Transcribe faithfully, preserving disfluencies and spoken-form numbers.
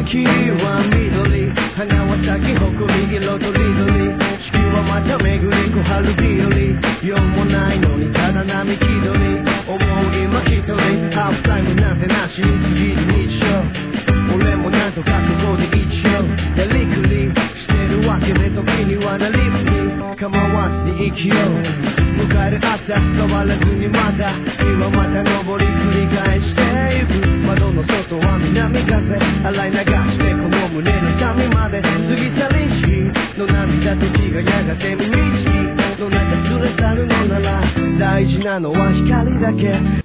秋は緑花は咲き誇り色とりどり地球はまた巡り小春日和用もないのにただ並木取り思う今一人ハーフタイムなんてなしに過ぎる日常俺もなんとかここで一応やりくりしてるわけで時にはなりふり構わずに生きよう迎える朝変わらずにまた日はまた昇り繰り返していく窓の外は南風洗い流してこの胸の痛みまで過ぎ去りしの涙と血がやがて無意識の中すれ去るのなら大事なのは光だけ